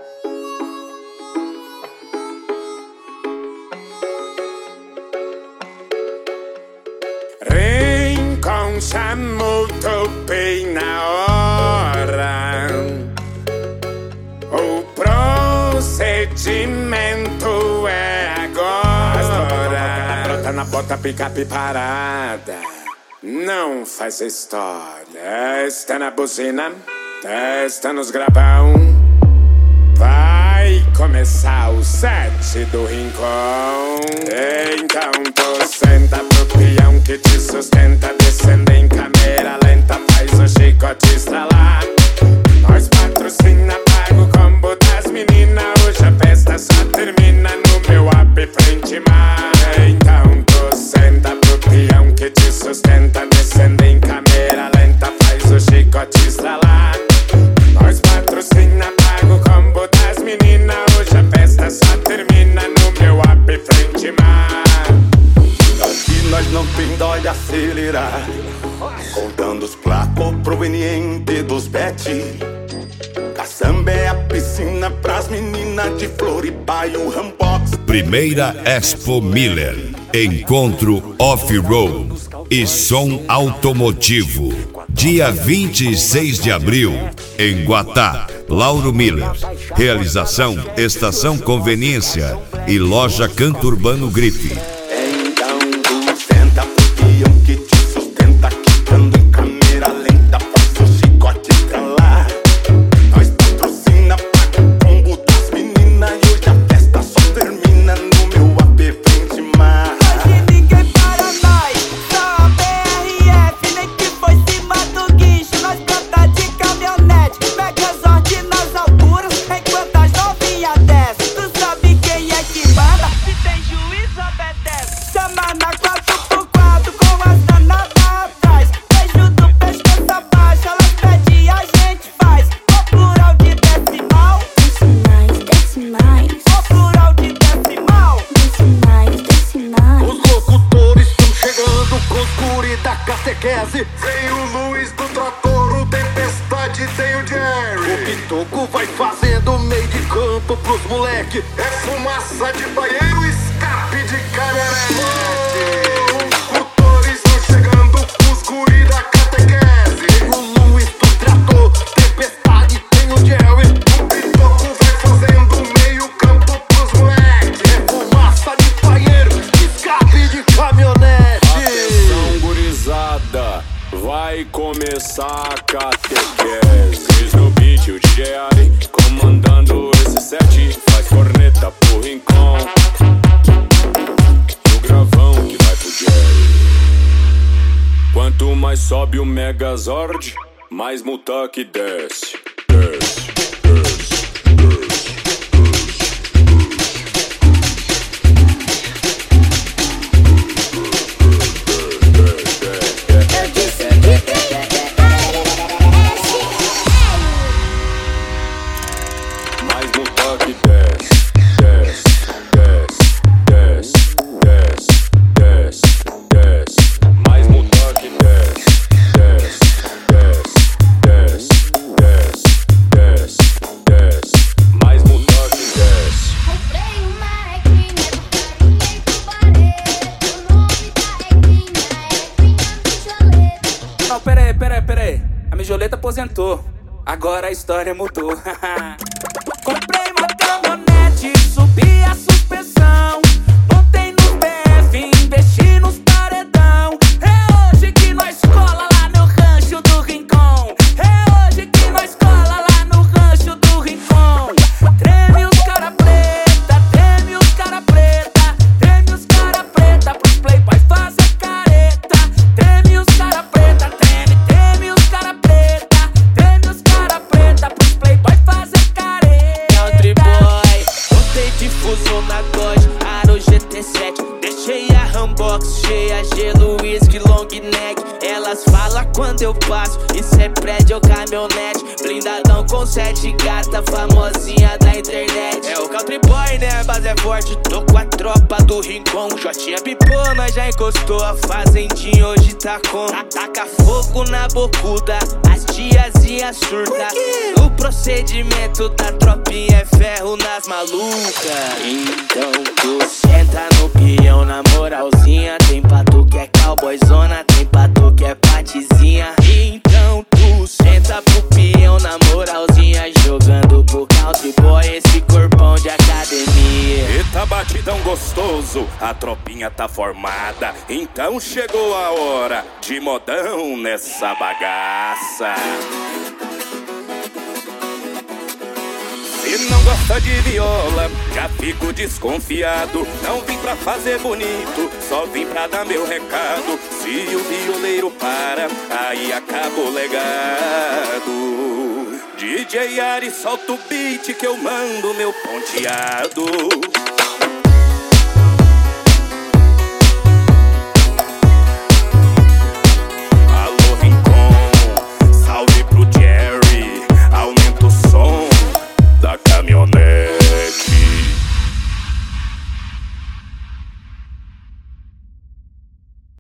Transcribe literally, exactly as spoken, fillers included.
Rincon chamou-te bem na hora. O procedimento é agora. Brota na bota, picape parada. Não faz história. Está na buzina, testa nos gravão. Vai começar o set do Rincon. Então tu senta pro peão que te sustenta. Descendo em câmera lenta, faz o chicote estralar. Nós patrocina, paga o combo das meninas. Hoje a festa só termina no meu app frente mar. Então tu senta pro peão que te sustenta. Descendo em câmera lenta, faz o chicote estralar. Nós patrocina, paga o combo das meninas. Hoje a festa só termina no meu app frente mar. Aqui nós não tem dó de acelerar, contando os placos provenientes dos bet. Caçamba é a piscina pras meninas de Floripa e o Rambox. Primeira Expo Miller, encontro off-road e som automotivo. Dia vinte e seis de abril, em Guatá, Lauro Miller. Realização Estação Conveniência e Loja Canto Urbano Grife. Então tu senta pro peão que te sustenta, quicando em câmera lenta, faz o chicote estralar. Nós patrocina, paga o combo das meninas. E hoje a festa só termina no meu app frente mar. Hoje ninguém para nós, só a B R F. Nem que foi cima do guincho, nós planta de caminhonete. Megazord nas alturas, enquanto as novinhas descem. Tu sabe quem é que manda? Se tem juízo, obedece. Chama na quatro por quatro com as danadas atrás. Beijo do pescoço abaixo, elas pedem, a gente faz. O plural de decimal, Decimais, decimais, o plural de decimal. decimais, decimais. Os locutores estão chegando com os guri da catequese. Vem o Luiz do trator, o Tempestade, tem o Jerry. O Pitoco vai fazendo meio de campo pros moleque. É fumaça de banheiro, escape de caminhonete. Os locutores estão chegando com os guri da catequese. Vem o Luiz do trator, Tempestade, tem o Jerry. O Pitoco vai fazendo meio campo pros moleque. É fumaça de banheiro, escape de caminhonete. Atenção, gurizada, vai começar a catequese. No beat o D J Ali comandando esse set. Faz corneta pro Rincon, no gravão que vai pro Jerry. Quanto mais sobe o Megazord, mais multa que desce. Desce, desce, desce. Eu disse que Mais multa que desce, desce, desce, desce, desce, desce, desce. Mais multa que desce, desce, desce, desce, desce, desce, desce. Mais multa que desce. comprei uma requinha do carinha em Tubareto. O nome da requinha é Requinha Mijoleta. Não, pera aí, pera aí, pera aí. A Mijoleta aposentou. Agora a história mudou. Comprei uma caminhonete, subi a suspensão. Montei no B F, investi nos paredão. É hoje que nós cola lá no rancho do Rincon. É hoje que nós cola lá no rancho do Rincon. Treme os cara preta, treme os cara preta. Treme os cara preta pros playboys fazer careta. Treme os cara preta, treme, treme os cara preta. Treme os cara preta pros playboys fazer careta. Country boy, montei difuso na Dodge, Aro G T sete. Deixei a Rambox cheia, gelo, whisky, long neck. Elas falam quando eu passo, isso é prédio ou caminhonete. Blindadão com sete gata, famosinha da internet. É o Country boy, né? A base é forte, tô com a tropa do Rincon. Jotinha pipou, nós já encostou. A fazendinha hoje tá com. Taca fogo na bocuda, as tiazinha surta. O procedimento da tropinha é feito. das malucas. Então tu senta no peão na moralzinha. Tem pra tu que é cowboyzona, tem pra tu que é patizinha. Então tu senta pro peão na moralzinha, jogando pro country boy esse corpão de academia. Eita batidão gostoso, a tropinha tá formada. Então chegou a hora de modão nessa bagaça. Se não gosta de viola, já fico desconfiado. Não vim pra fazer bonito, só vim pra dar meu recado. Se o violeiro para, aí acaba o legado. D J Ari, solta o beat que eu mando meu ponteado.